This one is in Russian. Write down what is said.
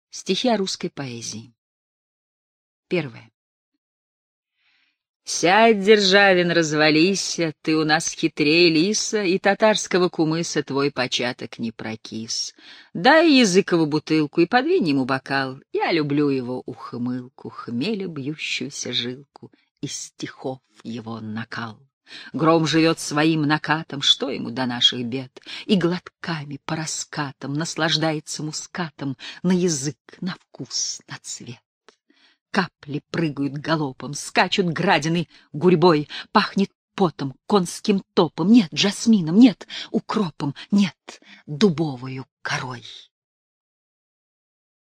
Стихи о русской поэзии. Первое. Сядь, Державин, развалися, ты у нас хитрее лиса, и татарского кумыса твой початок не прокис. Дай Языкову бутылку и подвинь ему бокал, я люблю его ухмылку, хмеля бьющуюся жилку, из стихов его накал. Гром живет своим накатом, что ему до наших бед, и глотками по раскатам наслаждается мускатом на язык, на вкус, на цвет. Капли прыгают галопом, скачут градины гурьбой, пахнет потом, конским топом, нет, жасмином, нет, укропом, нет, дубовою корой.